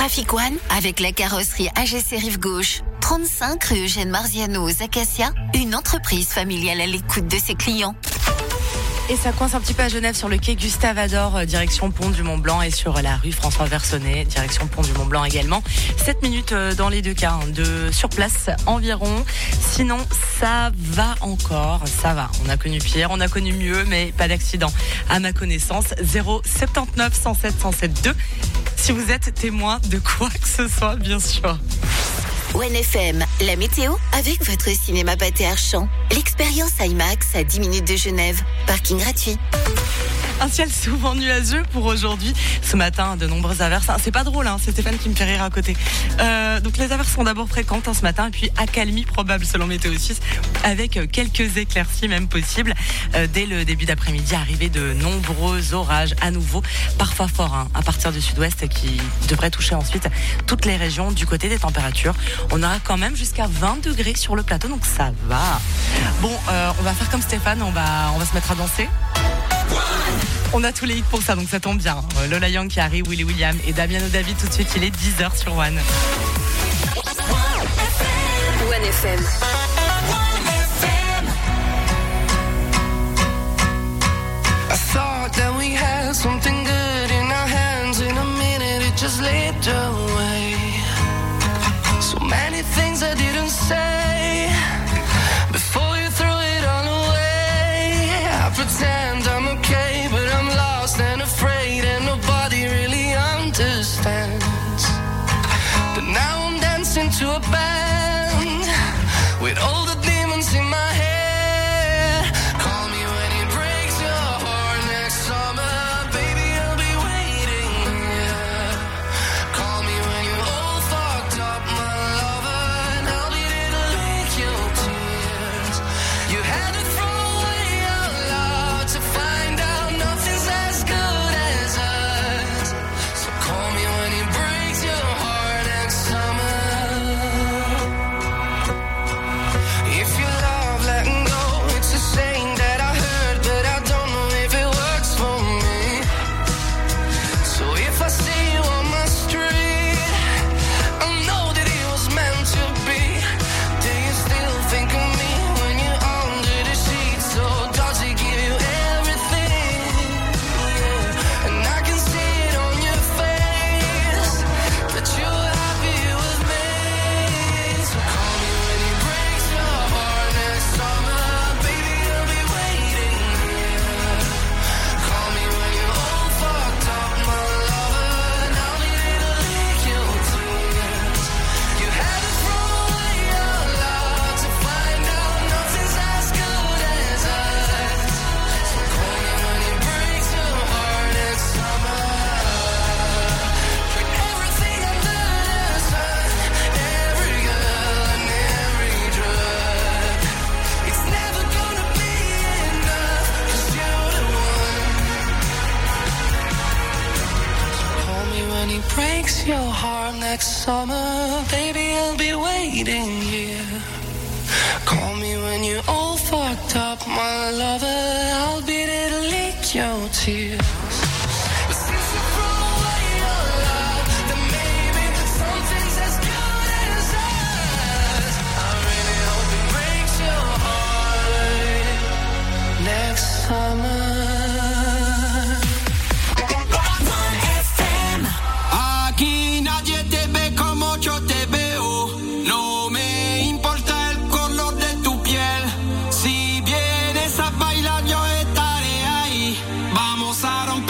Trafic One avec la carrosserie AGC Rive Gauche. 35 rue Eugène Marziano aux Acacias, une entreprise familiale à l'écoute de ses clients. Et ça coince un petit peu à Genève sur le quai Gustave Ador, direction Pont du Mont-Blanc, et sur la rue François Versonnet, direction Pont du Mont-Blanc également. 7 minutes dans les deux cas, sur place environ. Sinon, ça va encore, ça va. On a connu pire, on a connu mieux, mais pas d'accident. À ma connaissance, 079 107 107 2. Si vous êtes témoin de quoi que ce soit, bien sûr. One FM, la météo avec votre cinéma Pathé Archamps. L'expérience IMAX à 10 minutes de Genève. Parking gratuit. Un ciel souvent nuageux pour aujourd'hui. Ce matin, de nombreuses averses. C'est pas drôle, c'est Stéphane qui me fait rire à côté. Donc les averses sont d'abord fréquentes ce matin, et puis accalmie probable selon Météo 6, avec quelques éclaircies même possibles. Dès le début d'après-midi, arrivée de nombreux orages à nouveau, parfois forts, à partir du sud-ouest, qui devraient toucher ensuite toutes les régions. Du côté des températures, on aura quand même jusqu'à 20 degrés sur le plateau, donc ça va. Bon, on va faire comme Stéphane, on va se mettre à danser. On a tous les hits pour ça, donc ça tombe bien. Lola Young qui arrive, Willy William et Damiano David tout de suite, il est 10h sur One. One FM. I thought that we had something good in our hands. In a minute it just slipped away. So many things I didn't say before you threw it all away. I pretend I'm okay, but I'm lost and afraid, and nobody really understands. But now I'm dancing to a band with all the demons in my head. Call me when it breaks your heart next summer, baby, I'll be waiting here. Call me when you're all fucked up, my lover, and I'll be there to lick your tears. You had to throw away your love to find out nothing's as good as us. So call me when it breaks your heart next summer. If you love letting go, it's a saying that I heard, but I don't know if it works for me. So if I see you on my street, I know that it was meant to be. Do you still think of me when you're under the sheets? Or does it give you everything? Yeah. And I can see it on your face that you're happy with me. So call me when it breaks your heart next summer, baby, I'll be waiting here. Call me when you're all fucked up, my lover, and I'll be there to lick your tears. You had to throw away your love to find out nothing's as good as us. So call me when it breaks your heart next summer. Put everything under the sun, every girl and every drug. It's never gonna be enough, 'cause you're the one. Call me when it breaks your heart next summer, baby, I'll be waiting here. Call me when you're all fucked up, my lover, I'll be there to lick your tears. But since you threw away your love, then maybe that something's as good as us. I really hope it breaks your heart next summer. Aquí nadie te ve como yo te veo. No me importa el color de tu piel. Si vienes a bailar yo estaré ahí. Vamos a romper.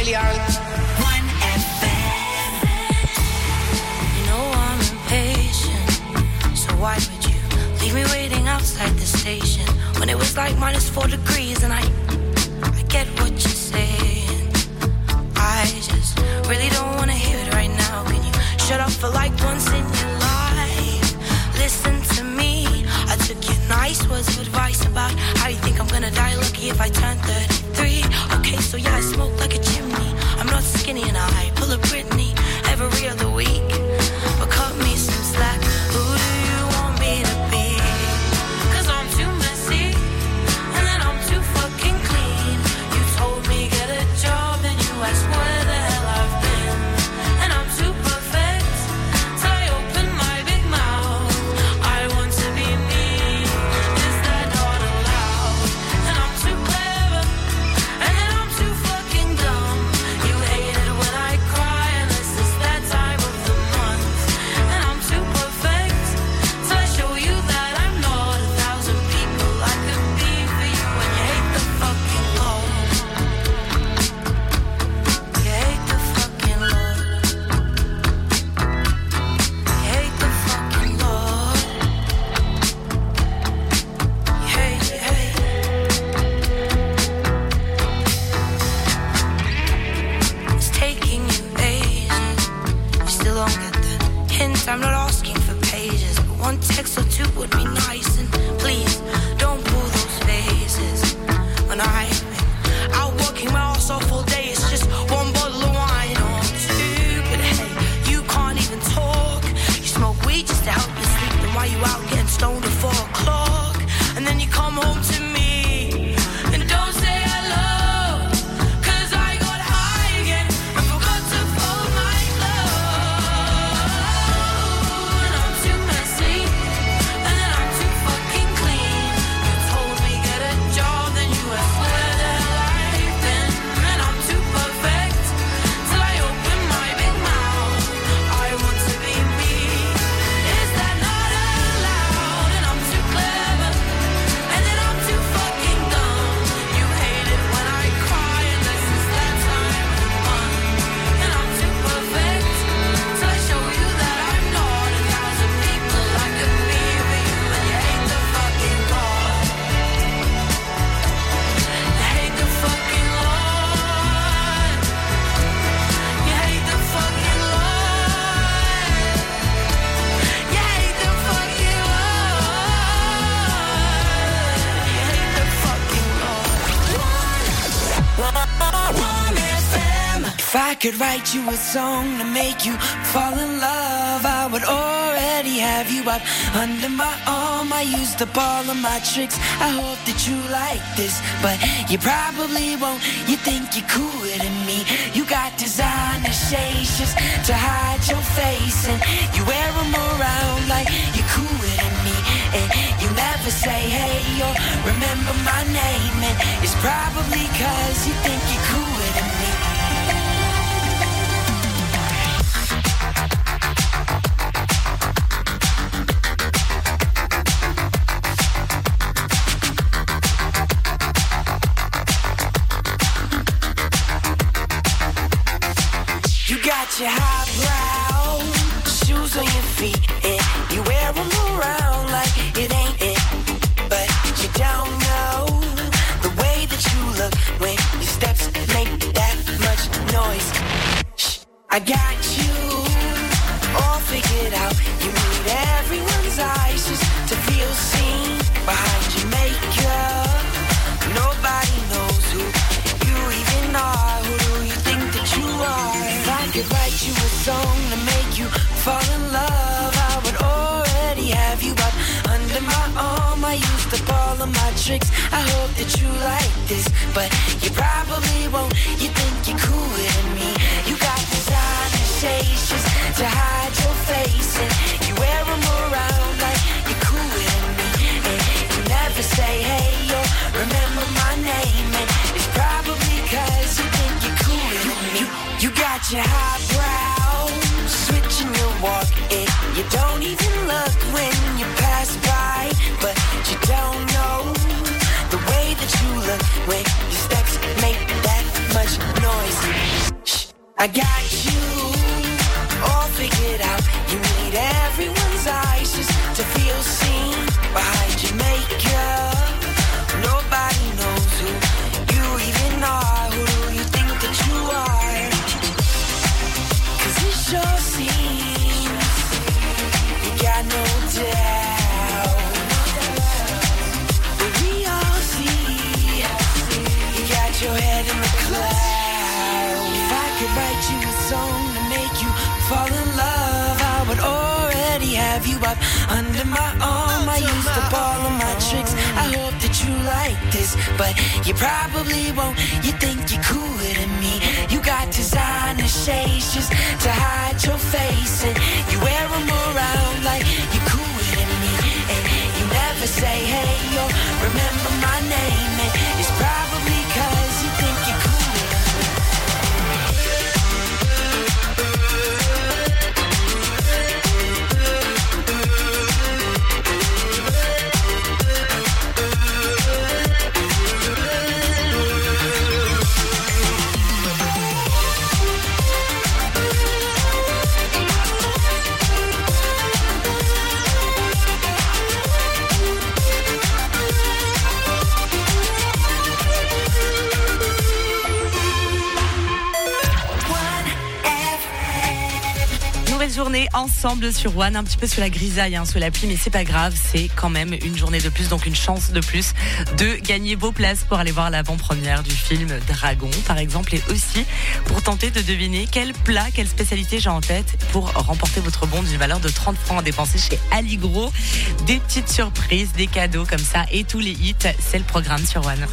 million. One FM. You know I'm impatient, so why would you leave me waiting outside the station when it was like -4 degrees? And I get what you're saying. I just really don't want to hear it right now. Can you shut up for like once in your life? Listen to me. I took your nice words of advice about how you think I'm gonna die lucky if I turn 33. Okay, so yeah, I smoke like a chimney. I'm not skinny and I pull a Britney every other week. But cut me some slack. Who do you want me to be? 'Cause I'm too messy and then I'm too fucking clean. You told me get a job and you asked where the hell I've been. And I'm too perfect till I open my big mouth. I want to be me. Is that not allowed? And I'm too clever and then I'm too fucking dumb. You hate it when I cry unless it's that time of the month. And I'm too perfect till I show you that I'm not 1,000 people I could be for you. And you hate the fucking Lord. You hate the fucking Lord. You hate the fucking Lord. You hate, you hate. It's taking you ages. You still don't get the hint. I'm not asking for pages, but one text or two would be nice. And please don't pull those faces when I'm out working my ass off all day. It's just one bottle of wine or two. But hey, you can't even talk. You smoke weed just to help you sleep. Then why you out getting stoned at 4 o'clock? And then you come home to me and don't say hello. 'Cause I got high again and forgot to fold my clothes. And I'm too messy and then I'm too fucking clean. You told me get a job, then you asked where the hell I've been. And I'm too perfect till I open my big mouth. I want to be me. Is that not allowed? And I'm too clever and then I'm too fucking dumb. You hate it when I cry unless it's that time of the month. And I'm too perfect till I show you that I'm not 1,000 people I could be for you. And you hate the fucking Lord. You hate the fucking Lord. You hate the fucking Lord. You hate the fucking Lord. You hate the fucking Lord. If I could write you a song to make you fall in love, I would already have you up under my arm. I used up all of my tricks. I hope that you like this, but you probably won't. You think you're cooler than me. You got designer shades just to hide your face, and you wear them around like you're cooler than me. And you never say hey or remember my name, and it's probably 'cause you think you're cooler than me. You got your highbrow shoes on your feet, and you wear them around like it ain't it. But you don't know the way that you look when your steps make that much noise. Shh, I got you all figured out. You need everyone's eyes just to feel seen behind your makeup. Nobody knows who you even are. Who do you think that you are? If I could write you a song to make you fall in love, I would already have you up under my arm. I used up all of my tricks. I hope that you like this, but you probably won't. You think you're cooler than me. You got designer shades just to hide your face, and you wear them around like you're cooler than me. And you never say hey or remember my name, and it's probably 'cause you think you're cooler than me. You got your highbrow switching your walk, and you don't even look when you pass by. But you don't know the way that you look when your steps make that much noise. I got you all figured out. You need everyone's eyes just to feel seen. Behind your makeup, nobody knows who you even are. Who do you think that you are? 'Cause it sure seems you got no doubt. But we all see you got your head in the clouds. If I could write you a song to make you fall in love, I would already have you up under my arm. I used up all of my tricks. I hope that you like this, but you probably won't. You think you're cooler than me. You got designer shades just to hide your face, and you wear them around like you're cooler than me. And you never say hey or remember my name, and it's probably 'cause you think you're cooler. Journée ensemble sur One, un petit peu sous la grisaille, sous la pluie, mais c'est pas grave, c'est quand même une journée de plus, donc une chance de plus de gagner vos places pour aller voir l'avant-première du film Dragon, par exemple, et aussi pour tenter de deviner quel plat, quelle spécialité j'ai en tête pour remporter votre bon d'une valeur de 30 francs à dépenser chez Allegro. Des petites surprises, des cadeaux comme ça et tous les hits, c'est le programme sur One.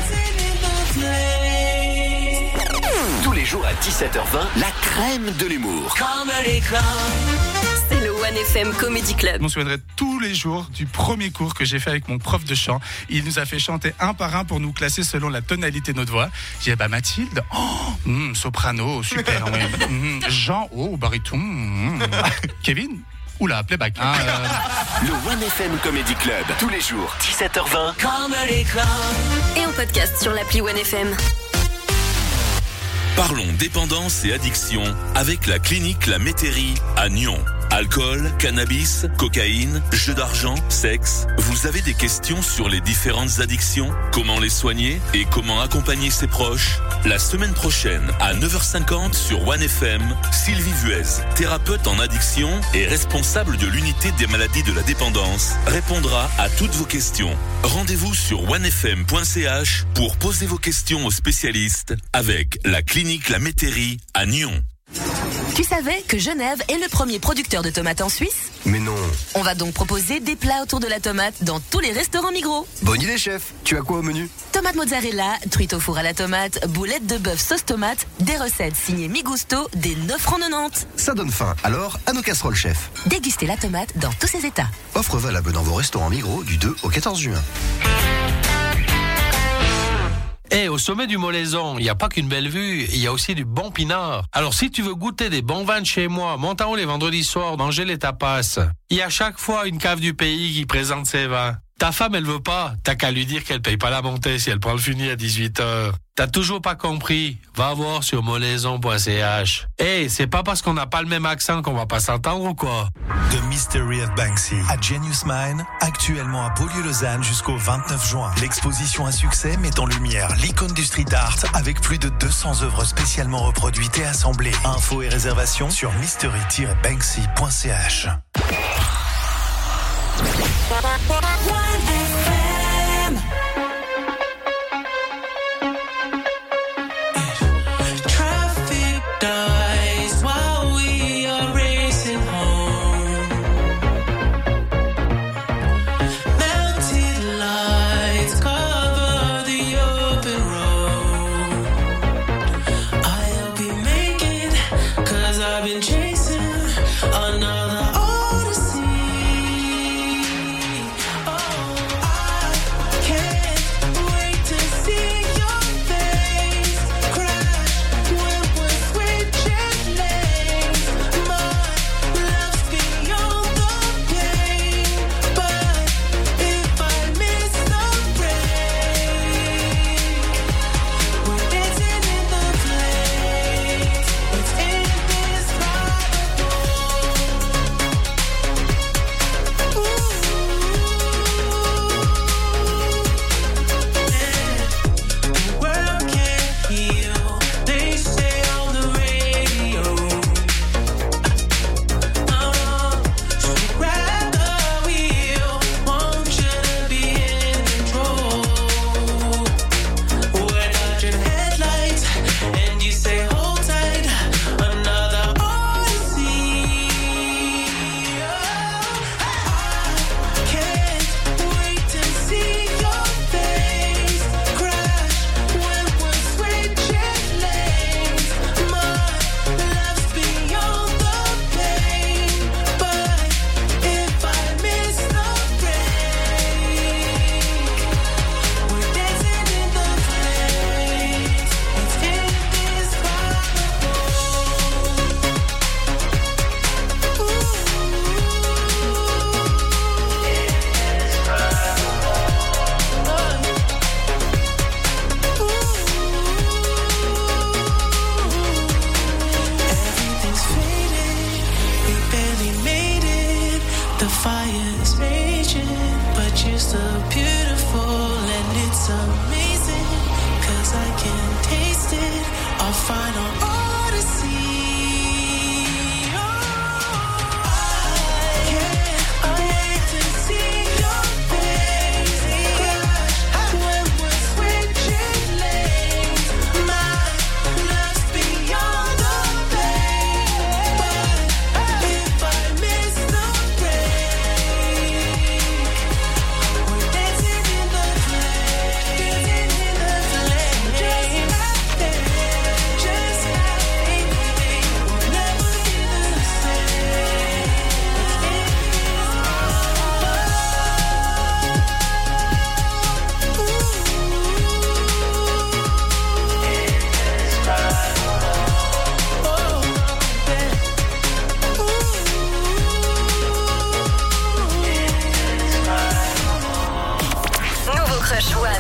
Tous les jours à 17h20, la crème de l'humour. C'est le One FM Comedy Club. Je me souviendrai tous les jours du premier cours que j'ai fait avec mon prof de chant. Il nous a fait chanter un par un pour nous classer selon la tonalité de notre voix. J'ai dit, Mathilde, soprano, super. Ouais. Jean, baryton. Kevin, oula, playback. Le One FM Comedy Club, tous les jours, 17h20. Et en podcast sur l'appli One FM. Parlons dépendance et addiction avec la clinique La Métairie à Nyon. Alcool, cannabis, cocaïne, jeux d'argent, sexe. Vous avez des questions sur les différentes addictions? Comment les soigner et comment accompagner ses proches? La semaine prochaine, à 9h50 sur One FM, Sylvie Vuez, thérapeute en addiction et responsable de l'unité des maladies de la dépendance, répondra à toutes vos questions. Rendez-vous sur onefm.ch pour poser vos questions aux spécialistes avec la clinique La Métairie à Nyon. Tu savais que Genève est le premier producteur de tomates en Suisse? Mais non. On va donc proposer des plats autour de la tomate dans tous les restaurants Migros. Bonne idée, chef. Tu as quoi au menu? Tomate mozzarella, truite au four à la tomate, boulettes de bœuf sauce tomate, des recettes signées Migusto dès 9,90 €. Ça donne faim. Alors, à nos casseroles, chef. Dégustez la tomate dans tous ses états. Offre valable dans vos restaurants Migros du 2 au 14 juin. Au sommet du Molaison, il n'y a pas qu'une belle vue, il y a aussi du bon pinard. Alors si tu veux goûter des bons vins de chez moi, monte en haut les vendredis soirs, manger les tapas. Il y a chaque fois une cave du pays qui présente ses vins. Ta femme, elle veut pas, t'as qu'à lui dire qu'elle paye pas la montée si elle prend le funi à 18h. T'as toujours pas compris? Va voir sur molaison.ch. C'est pas parce qu'on n'a pas le même accent qu'on va pas s'entendre ou quoi? The Mystery of Banksy à Genius Mine, actuellement à Beaulieu-Lausanne jusqu'au 29 juin. L'exposition à succès met en lumière l'icône du street art avec plus de 200 œuvres spécialement reproduites et assemblées. Infos et réservations sur mystery-banksy.ch. Oh our final odyssey. I hate to see your face when we're switching lanes. My love's beyond the pain, but if I miss the break, we're dancing in the flame, just like that, just like baby, we'll never be the same. Nouveau Crush One.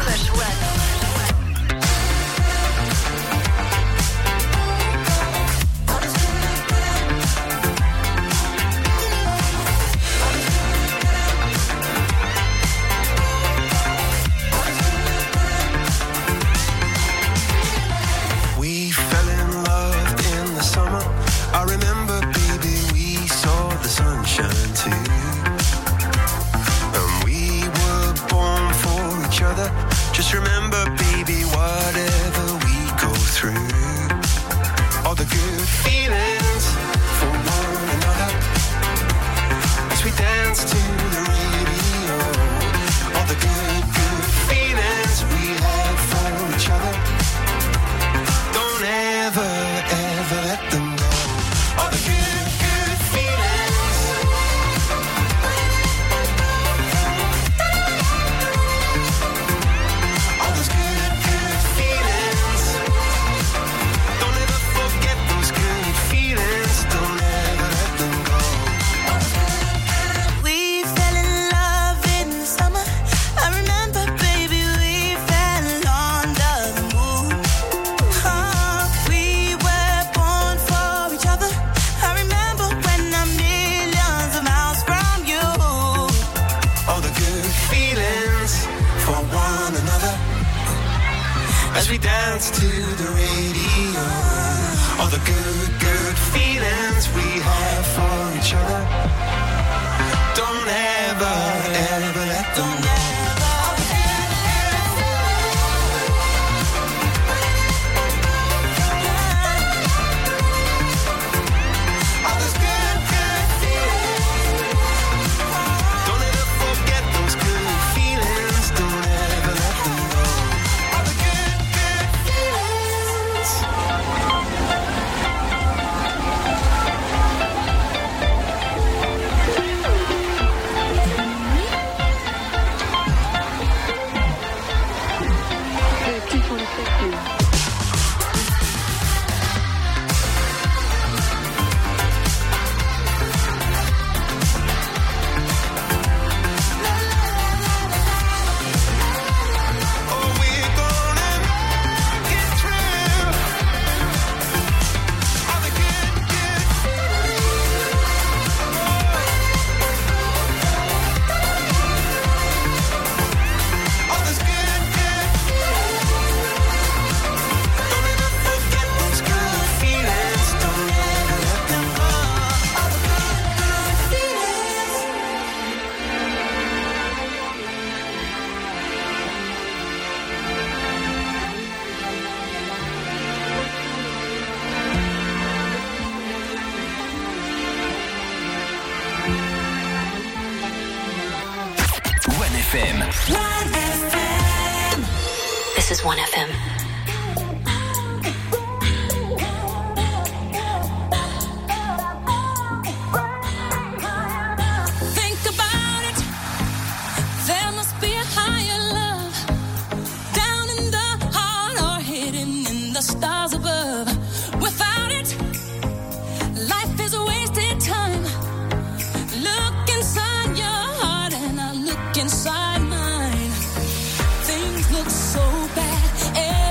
We fell in love in the summer. I remember, baby, we saw the sunshine too. And we were born for each other. Just remember, baby, whatever we go through, all the good feelings for one another, as we dance to the radio. All the good feelings we have for each other. Don't ever, ever let them go. All the good feelings. All those good feelings. Don't ever forget those good feelings. Don't ever let them go. We fell in love in the summer. I remember, baby, we fell under the moon. We were born for each other. I remember when I'm millions of miles from you. All the good feelings for one another, as we dance to the radio. All the good feelings we have for each other. Don't ever, ever let them go. All those good feelings. Don't ever forget those good feelings. Don't ever let them go. All the good feelings. FM. This is 1FM. Think about it. There must be a higher love down in the heart or hidden in the stars above. Without it, life is a wasted time. Look inside your heart and I look inside mine. Things look so bad.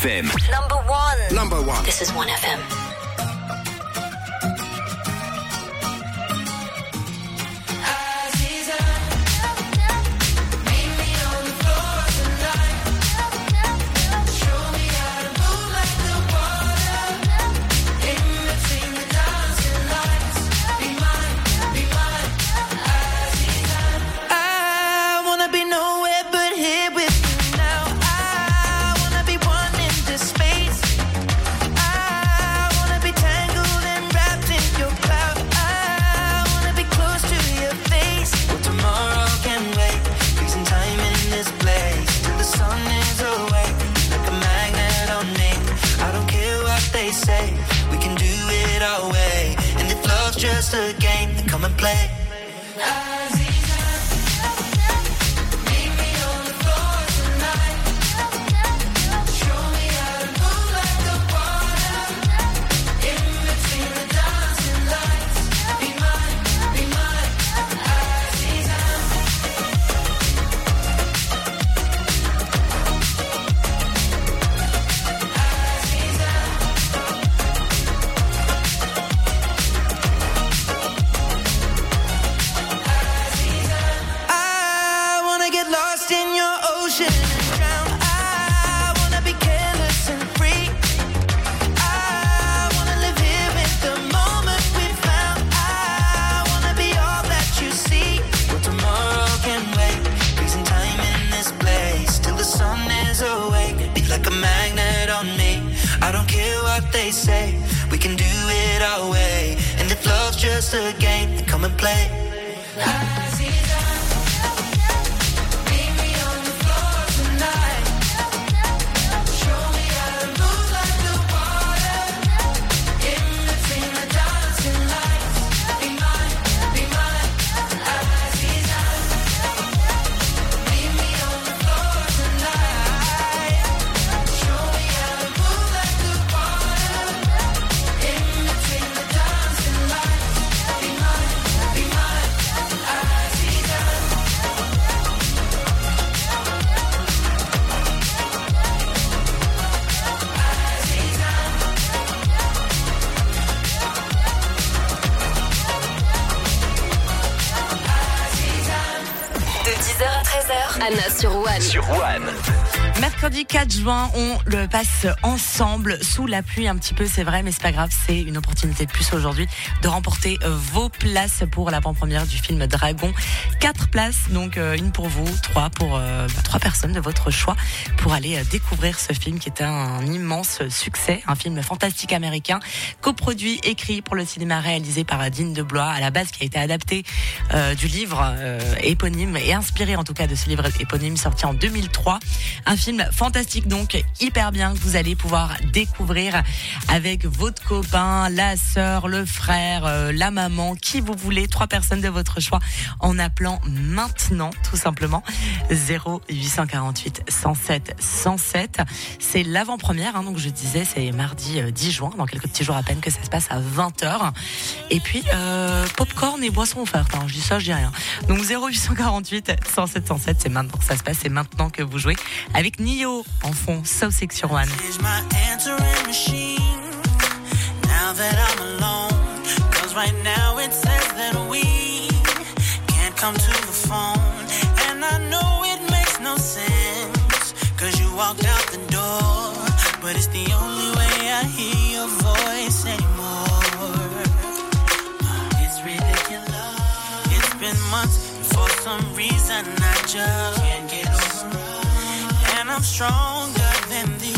1FM. Number one. This is 1FM. Just a game, then come and play. They say we can do it our way, and if love's just a game, then come and play. Anna sur One. Mercredi 4 juin, on le passe ensemble sous la pluie un petit peu, c'est vrai, mais c'est pas grave, c'est une opportunité de plus aujourd'hui de remporter vos places pour l'avant-première du film Dragon. 4 places, donc une pour vous, 3 pour 3 personnes de votre choix pour aller découvrir ce film qui est un immense succès, un film fantastique américain, coproduit, écrit pour le cinéma, réalisé par Dean DeBlois, à la base qui a été adapté du livre éponyme et inspiré en tout cas de ce livre éponyme sorti en 2003. Un film fantastique, donc hyper bien, que vous allez pouvoir découvrir avec votre copain, la sœur, le frère, la maman, qui vous voulez, 3 personnes de votre choix, en appelant maintenant tout simplement 0848 107 107. C'est l'avant-première, donc je disais c'est mardi 10 juin, dans quelques petits jours à peine que ça se passe à 20h. Et puis popcorn et boissons offertes, je dis ça, je dis rien. Donc 0848 107 107, c'est maintenant que ça se passe, c'est maintenant que vous jouez avec Nio en fond, So Sick sur One. Now that I'm alone, 'cause right now it says that we can't come to the phone, and I know it makes no sense, 'cause you walked out the door, but it's the only way I hear your voice anymore. It's ridiculous, it's been months, and for some reason I just can't get over it, and I'm stronger than this.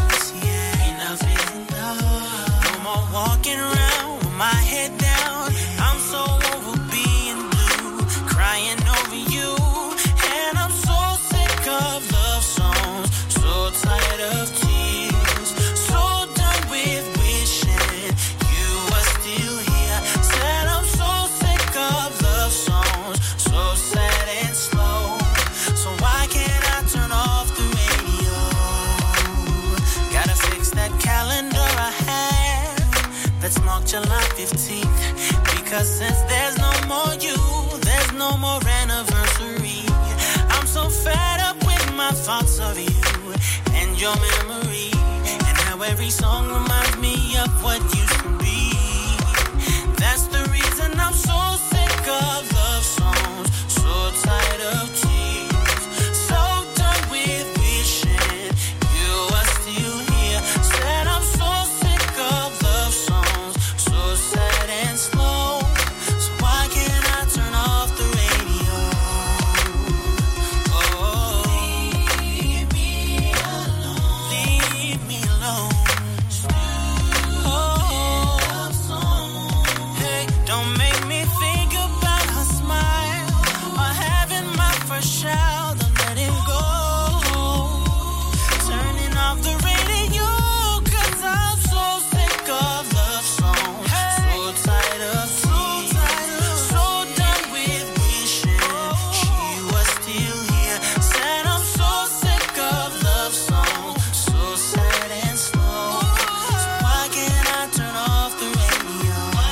Walking around with my head down, I'm so over being blue, crying over you, and I'm so sick of love songs, so tired of tears, so done with wishing you were still here. Said I'm so sick of love songs, so sad and slow, so why can't I turn off the radio? Gotta fix that calendar I have that's marked July 15th, because since there's no more you, there's no more anniversary. I'm so fed up with my thoughts of you and your memory, and how every song reminds me of what used to be. That's the reason I'm so sick of love songs, so tired of tears, so done with wishing you are still here. Said I'm so sick of love songs, so sad and slow. So why can't I turn off the radio? Oh, leave me alone. Leave me alone. Don't make me think about her smile or having my first child and letting go. Turning off the radio, 'cause I'm so sick of love songs, so tired of tears, so done with wishing she was still here. Said I'm so sick of love songs, so sad and slow. So why can't I turn off the radio?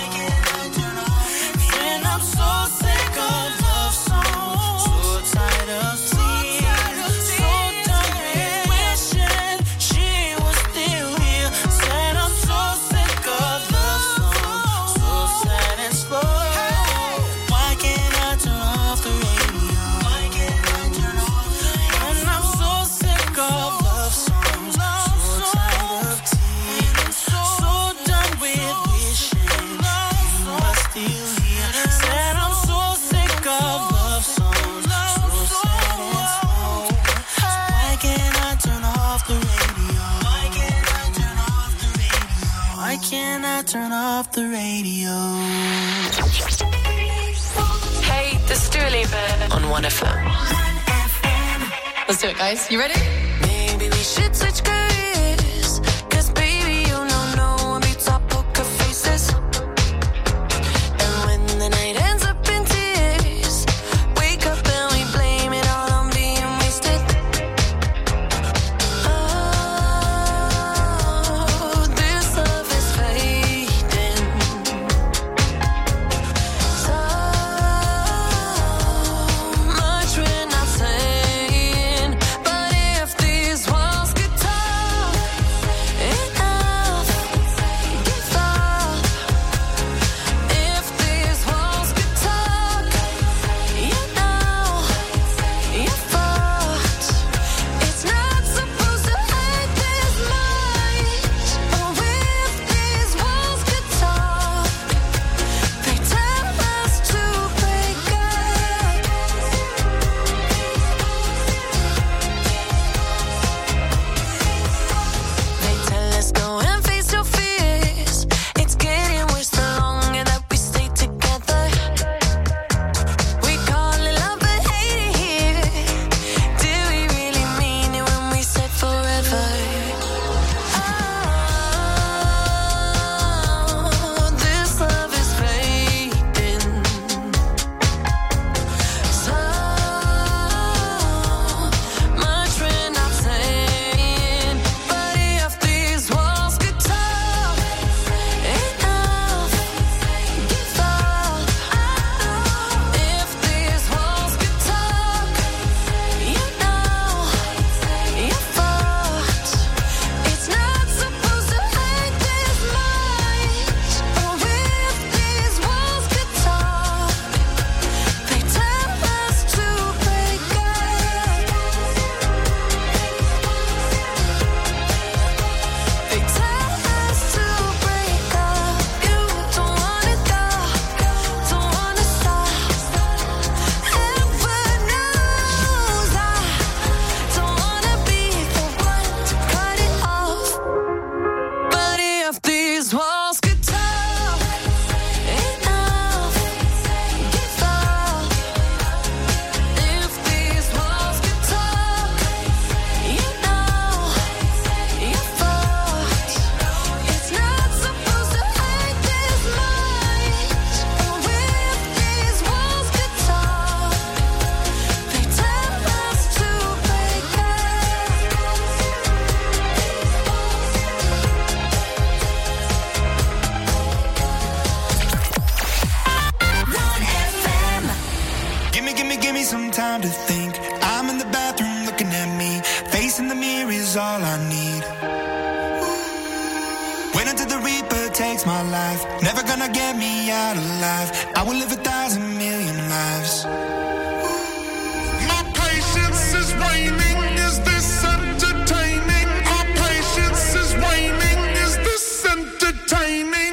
I'm so sick of love songs, so tired of tears, so done with wishing she was still here. Said I'm so sick of love songs, so sad and slow. Why can't I turn off the radio? Why can't I turn off the radio? And I'm so sick of love songs, so tired of tears, so done with wishing you were still here. Said I'm so sick of love songs, so sad and slow. So why can't I turn off the radio? Why can't I turn off the radio? Why can't I turn off the radio? Hey, this is Dua Lipa on 1FM. Let's do it, guys. You ready? Maybe we should switch careers, 'cause baby, you know no one beats our poker faces. And when the night ends up in tears, wake up and we blame it all on being wasted. Oh, this love is fading. So much we're not saying, but if these walls could talk enough, give up. If these walls could talk, you know you're fucked. It's not supposed to hurt this much. Oh, if these walls could talk, they tell us to break up. They tell us go and face your fears. It's getting worse the longer that we stay together. We call it love but hate it here. Do we really mean it when we said forever? Oh, this love is fading. So much we're not saying, but if these walls could talk enough, give up. If these walls could talk, you know you're fucked. It's not supposed to hurt this much. Oh, if these walls could talk, they tell us to break up. They tell us to break up. You don't wanna go, don't wanna stop. Heaven knows I don't wanna be the one to cut it off. But if these walls could talk enough, give up. If these walls could talk, you know you're fucked. It's not supposed to hurt this much. Oh, if these walls could talk, they tell us to break up. Give me some time to think. I'm in the bathroom looking at me face in the mirror is all I need. Wait until the Reaper takes my life. Never gonna get me out alive. I will live 1,000 million lives. My patience is waning. Is this entertaining? My patience is waning. Is this entertaining?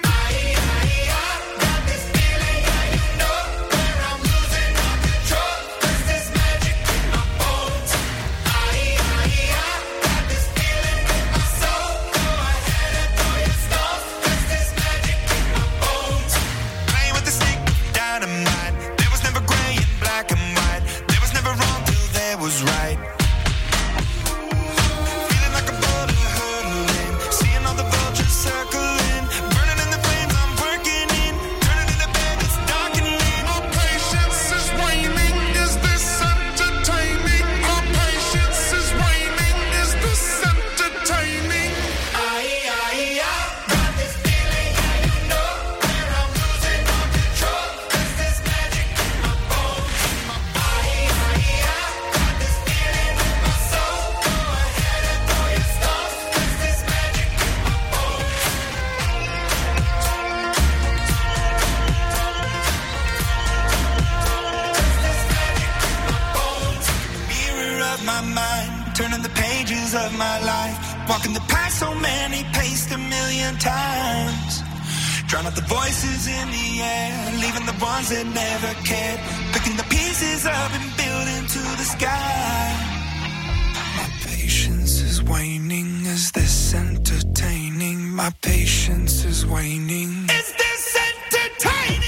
Turning the pages of my life, walking the path so many paced 1,000,000 times. Drown out the voices in the air, leaving the ones that never cared. Picking the pieces up and building to the sky. My patience is waning. Is this entertaining? My patience is waning. Is this entertaining?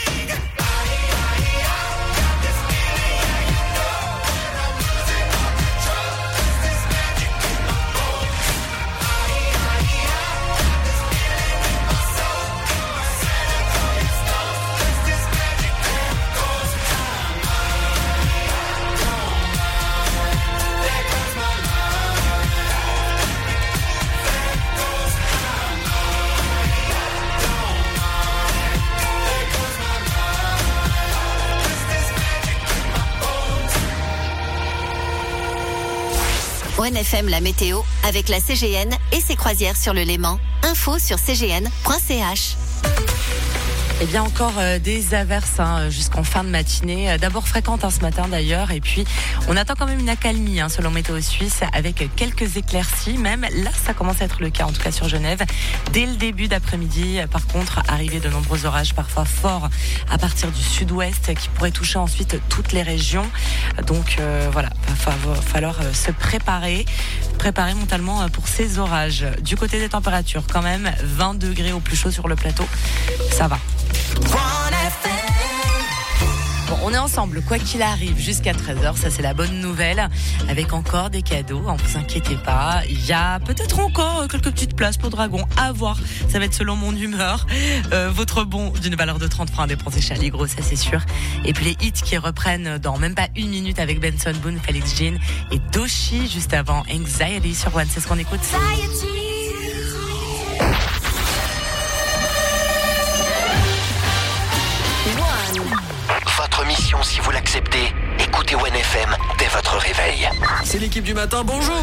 ONFM la météo avec la CGN et ses croisières sur le Léman. Info sur cgn.ch. Eh bien encore des averses jusqu'en fin de matinée. D'abord fréquentes ce matin d'ailleurs. Et puis on attend quand même une accalmie selon Météo Suisse avec quelques éclaircies. Même là ça commence à être le cas en tout cas sur Genève. Dès le début d'après-midi par contre arrivée de nombreux orages parfois forts à partir du sud-ouest qui pourraient toucher ensuite toutes les régions. Donc voilà, va falloir se préparer mentalement pour ces orages. Du côté des températures quand même 20 degrés au plus chaud sur le plateau. Ça va. Bon, on est ensemble, quoi qu'il arrive, jusqu'à 13h, ça c'est la bonne nouvelle, avec encore des cadeaux, ne vous inquiétez pas, il y a peut-être encore quelques petites places pour Dragon, à voir, ça va être selon mon humeur, votre bon d'une valeur de 30 francs à dépenser chez Allegro, ça c'est sûr, et puis les hits qui reprennent dans même pas une minute avec Benson Boone, Felix Jean et Doshi, juste avant Anxiety sur One, c'est ce qu'on écoute. Votre mission, si vous l'acceptez, écoutez OneFM dès votre réveil. C'est l'équipe du matin, bonjour.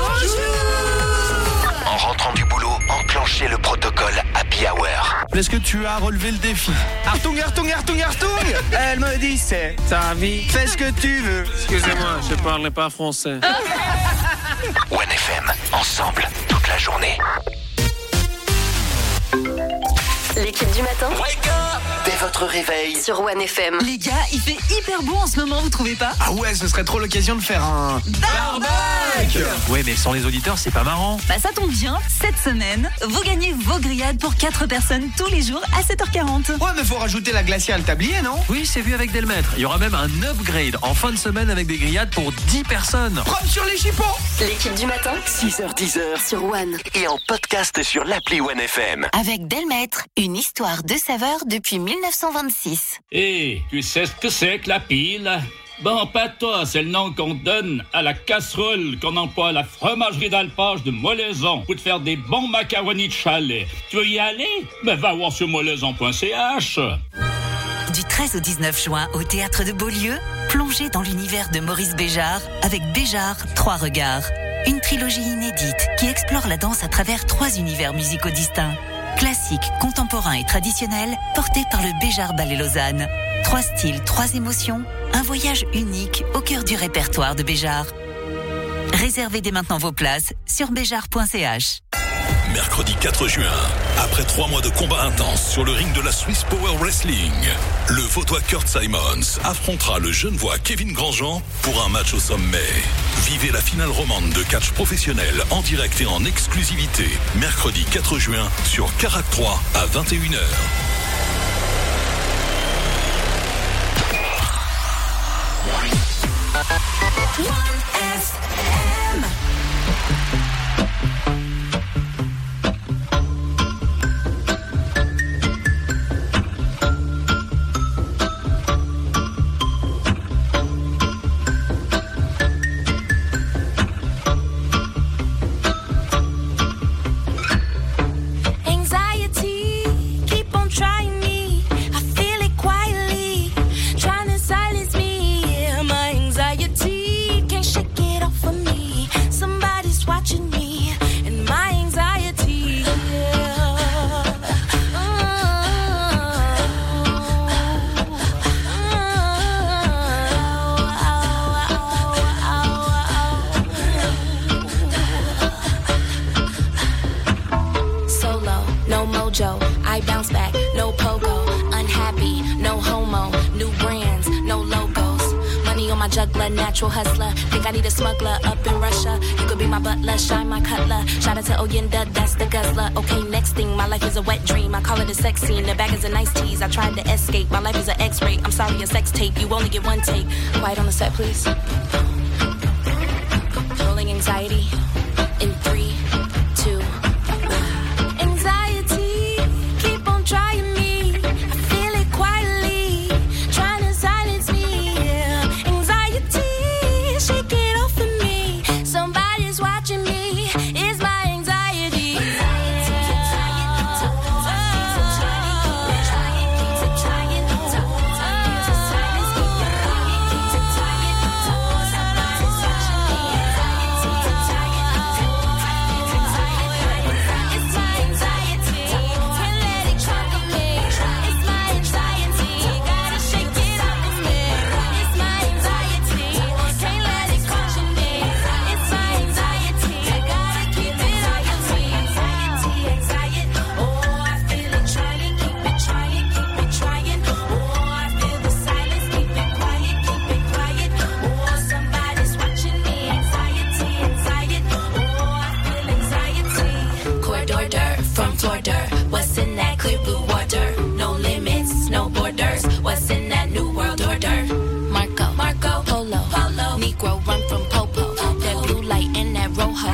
En rentrant du boulot, enclenchez le protocole Happy Hour. Est-ce que tu as relevé le défi? Artung, Artung, Artung, Artung. Elle me dit c'est ta vie, fais ce que tu veux. Excusez-moi, je parle pas français. OneFM, ensemble, toute la journée. L'équipe du matin. Wake up! Dès votre réveil. Sur OneFM. Les gars, il fait hyper beau en ce moment, vous trouvez pas? Ah ouais, ce serait trop l'occasion de faire un barbecue. Ouais, mais sans les auditeurs, c'est pas marrant. Bah ça tombe bien, cette semaine, vous gagnez vos grillades pour 4 personnes tous les jours à 7h40. Ouais, mais faut rajouter la glaciale tablier, non? Oui, c'est vu avec Delmètre. Il y aura même un upgrade en fin de semaine avec des grillades pour 10 personnes. Prends sur les chipots. L'équipe du matin. 6h-10h. Sur One. Et en podcast sur l'appli OneFM. Avec Delmètre, une histoire de saveur depuis 1926. Et tu sais ce que c'est que la pile? Bon, pas toi, c'est le nom qu'on donne à la casserole qu'on emploie à la fromagerie d'alpage de Molaison pour te faire des bons macaronis de chalet. Tu veux y aller? Ben va voir sur molaison.ch. Du 13 au 19 juin au Théâtre de Beaulieu, plongez dans l'univers de Maurice Béjart avec Béjart, 3 regards. une trilogie inédite qui explore la danse à travers 3 univers musicaux distincts. Classique, contemporain et traditionnel, porté par le Béjar Ballet Lausanne. 3 styles, 3 émotions, un voyage unique au cœur du répertoire de Béjar. Réservez dès maintenant vos places sur béjar.ch. Mercredi 4 juin, après 3 mois de combat intense sur le ring de la Swiss Power Wrestling, le Vaudois Kurt Simons affrontera le Genevois Kevin Grandjean pour un match au sommet. Vivez la finale romande de catch professionnel en direct et en exclusivité, mercredi 4 juin sur Carac 3 à 21h. I bounce back, no pogo, unhappy, no homo, new brands, no logos. Money on my juggler, natural hustler. Think I need a smuggler up in Russia. You could be my butler, shine my cutler. Shout out to Oyenda, that's the guzzler. Okay, next thing, my life is a wet dream. I call it a sex scene, the bag is a nice tease. I tried to escape, my life is an X-ray. I'm sorry, a sex tape, you only get one take. Quiet on the set, please. Rolling anxiety in 3, 2, 1. Anxiety, keep on trying me. I feel it quietly, trying to silence me. Yeah. Anxiety, shake it off of me. Somebody's watching me. It's my anxiety. From Florida, what's in that clear blue water? No limits, no borders. What's in that new world order? Marco, Polo, Negro run from Popo. That blue light and that Rojo.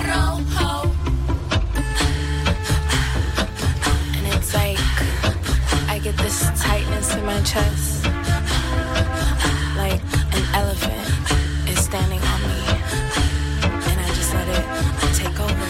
And it's like I get this tightness in my chest, like an elephant is standing on me, and I just let it take over.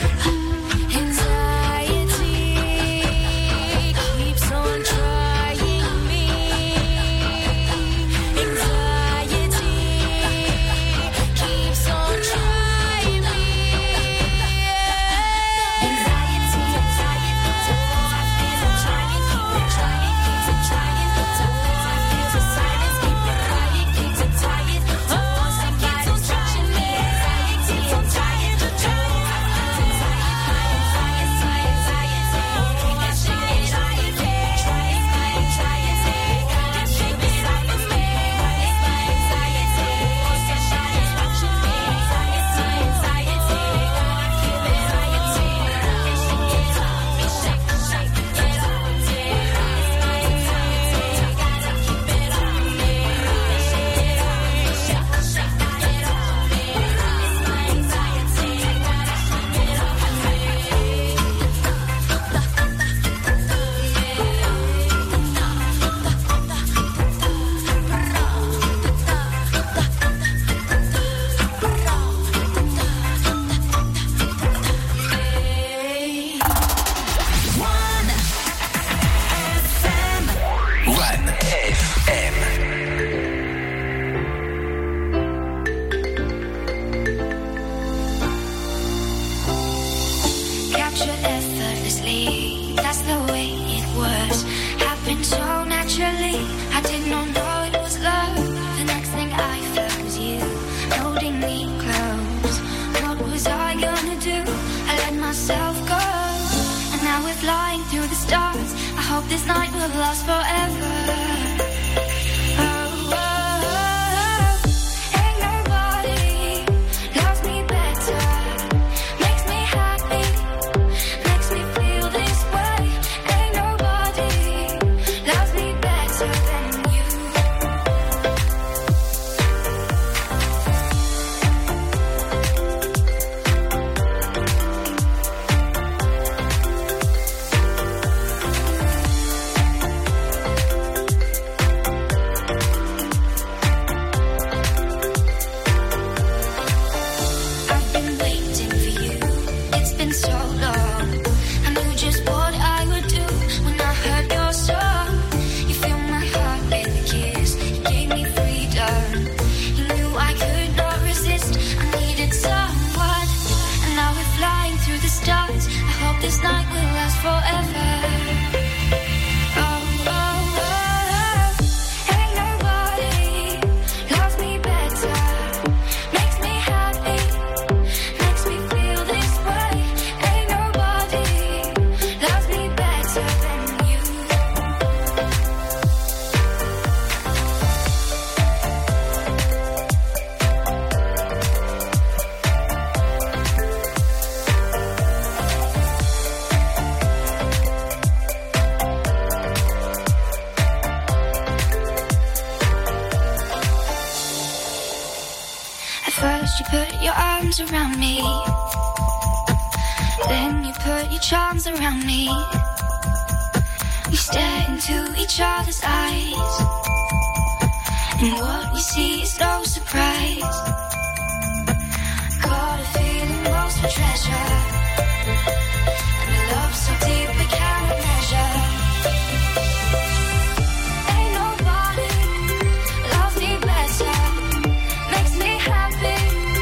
will last forever. This night will last forever. Around me, then you put your charms around me. We stare into each other's eyes, and what we see is no surprise. Got a feeling lost for treasure, and a love so deep we cannot measure. Ain't nobody loves me better, makes me happy.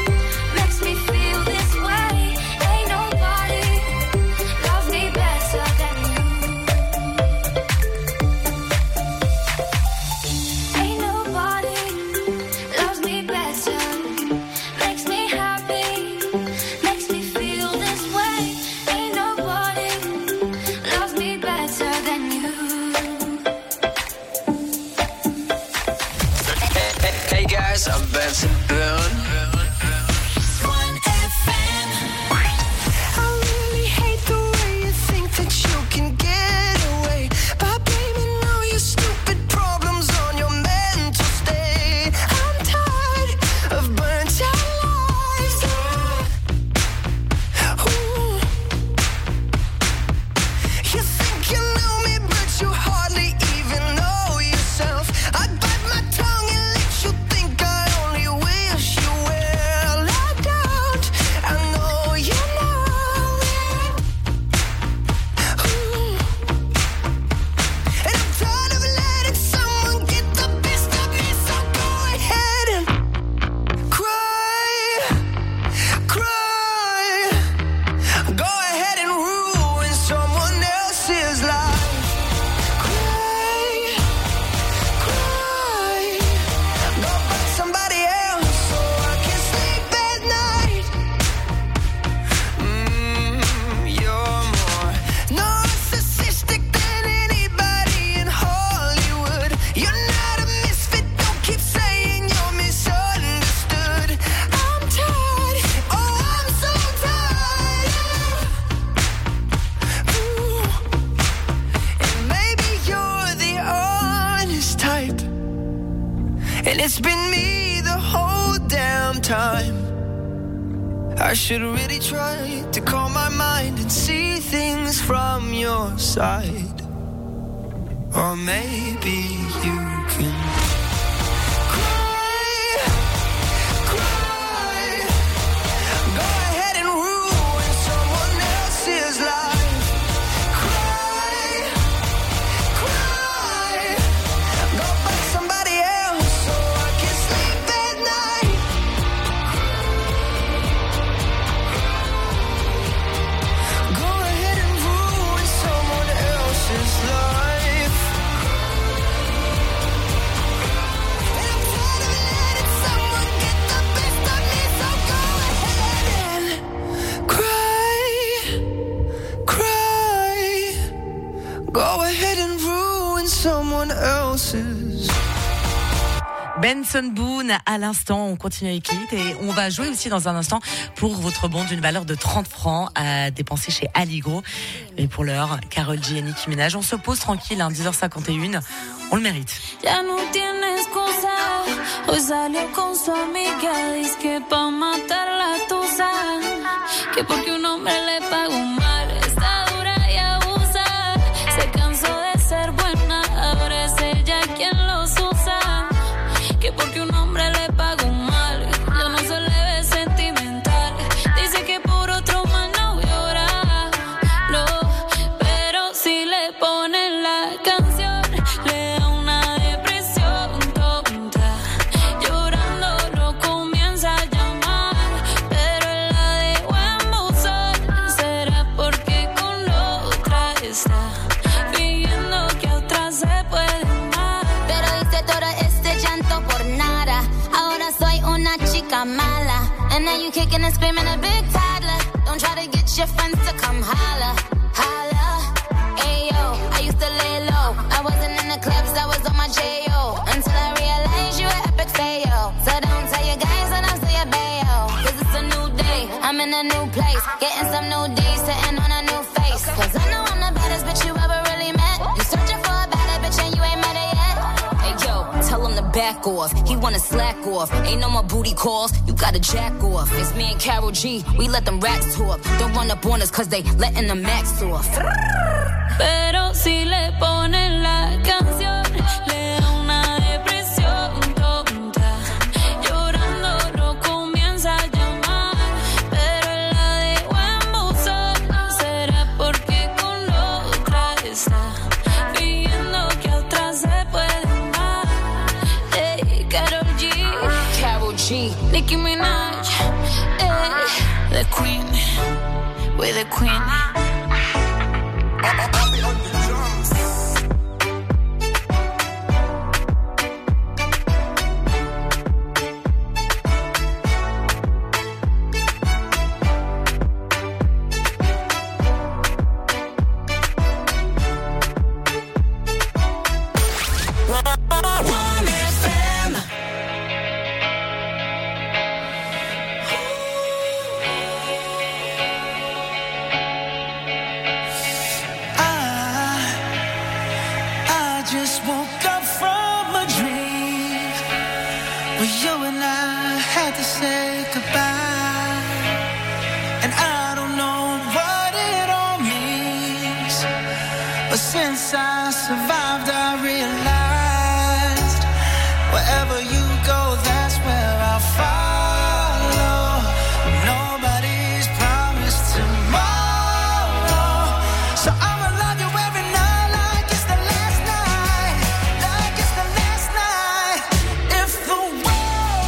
I'm Benson Boone. I should really try to calm my mind and see things from your side. Or maybe you can cry. Go ahead and ruin someone else's life. Cry. Go find somebody else so I can sleep at night. Go ahead and ruin someone else's life. Benson Boone à l'instant, on continue avec Elite et on va jouer aussi dans un instant pour votre bon d'une valeur de 30 francs à dépenser chez Allegro. Mais pour l'heure, Karol G et Nicki Minaj, on se pose tranquille, 10h51, on le mérite. Ya no tiene excusa, hoy salió con su amiga, dice que pa' matar la tusa, que porque un hombre le pagó mal, está dura y abusa, se cansó de ser buena, ahora es ella quien los usa, que porque un hombre le pagó mal, ya no se le ve sentimental, dice que por otro más no llora, no, pero si le ponen la canción, le da una depresión tonta, llorando no comienza a llamar, pero él la dejó en buzón, será porque con la otra está, fingiendo que a otra se puede amar, pero hice todo este llanto por nada, ahora soy una chica mala, and now you kicking and screaming a big toddler, don't try to get your friends to come holla, holla, ayo, I used to lay low, I wasn't in the clubs, I was on my J.O., until I realized you were epic fail, so don't tell your guys and I'll say your bayo, cause it's a new day, I'm in a new place, getting some new days, sitting on a new face, cause I know I'm the baddest bitch you ever really met, you searching for a better bitch and you ain't met her yet, hey yo, tell him to back off, he wanna slack off, ain't no more booty calls, you gotta jack off, it's me and Karol G, we let them rats talk, don't run up on us cause they letting the max off. pero si le ponen la canción, le da una depresión tonta, llorando no comienza a llamar, pero él la dejó en buzón, será porque con la otra está, fingiendo que a otra se puede amar, hey, Karol G, Nicki Minaj, hey, the queen, we're the queen. I just woke up from a dream where you and I had to say goodbye, and I don't know what it all means, but since I survived I realized wherever you go that's where I'll follow, nobody's promised tomorrow, so I'ma love you every night like it's the last night, like it's the last night. If the world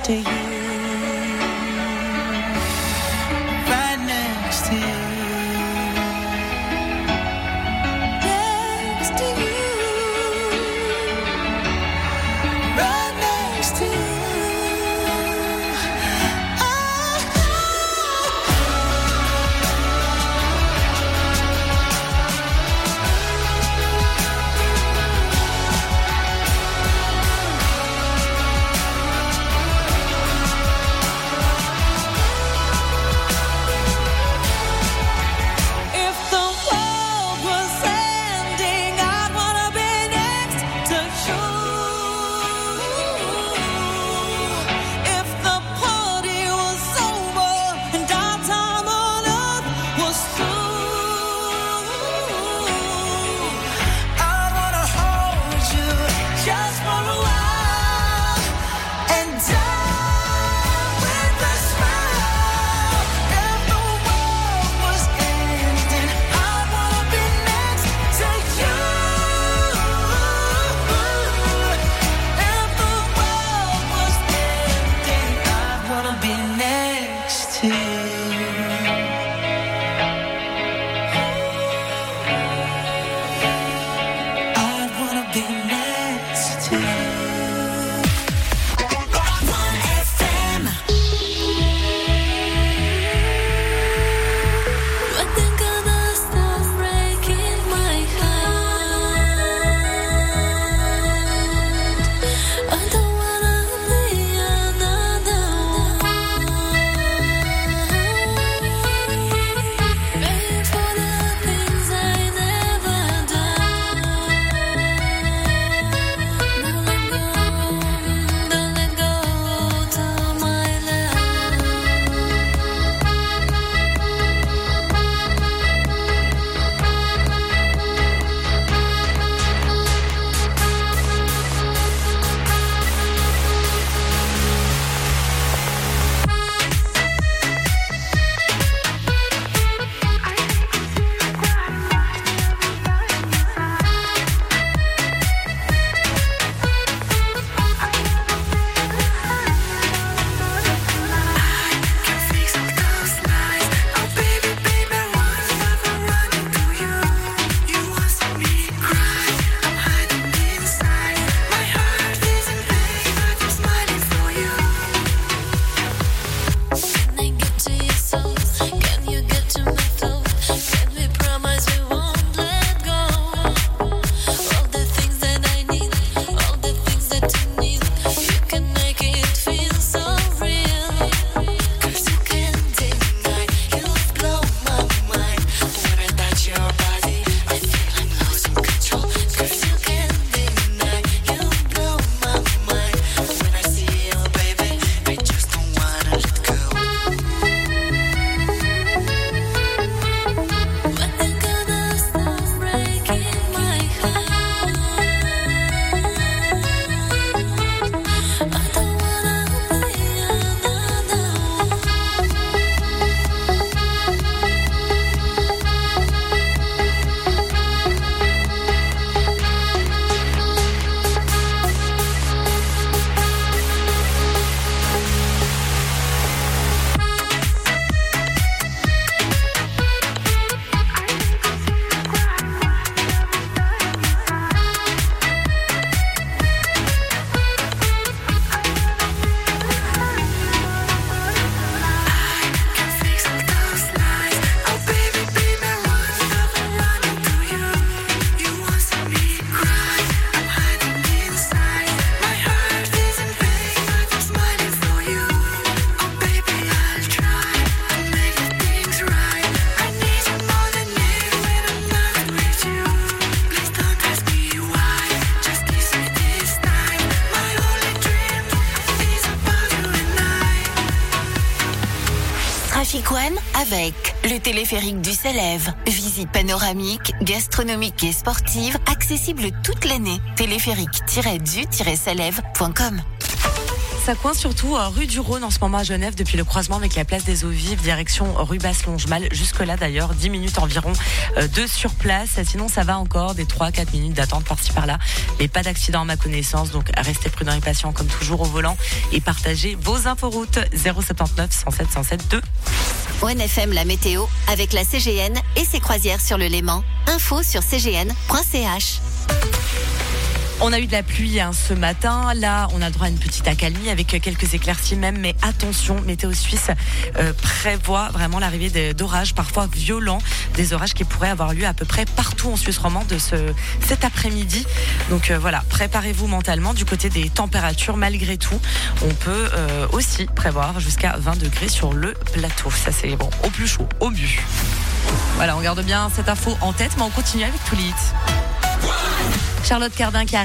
to you. Right next to you. Next to you. Right next to you. Trafic One avec le téléphérique du Célève. Visite panoramique, gastronomique et sportive, accessible toute l'année. Téléphérique-du-Célève.com. Ça coince surtout rue du Rhône en ce moment à Genève depuis le croisement avec la place des Eaux Vives, direction rue Basse-Longemal. Jusque-là d'ailleurs, 10 minutes environ de sur place. Sinon ça va encore, des 3-4 minutes d'attente par-ci par-là. Mais pas d'accident à ma connaissance, donc restez prudents et patients comme toujours au volant et partagez vos inforoutes 079 107 107 2. ONFM la météo avec la CGN et ses croisières sur le Léman. Info sur cgn.ch. On a eu de la pluie ce matin. Là, on a droit à une petite accalmie avec quelques éclaircies même. Mais attention, Météo Suisse prévoit vraiment l'arrivée d'orages parfois violents. Des orages qui pourraient avoir lieu à peu près partout en Suisse romande cet après-midi. Donc voilà, préparez-vous mentalement. Du côté des températures, malgré tout, on peut aussi prévoir jusqu'à 20 degrés sur le plateau. Ça, c'est bon, au plus chaud, au mieux. Voilà, on garde bien cette info en tête, mais on continue avec tous les hits. Charlotte Cardin qui arrive.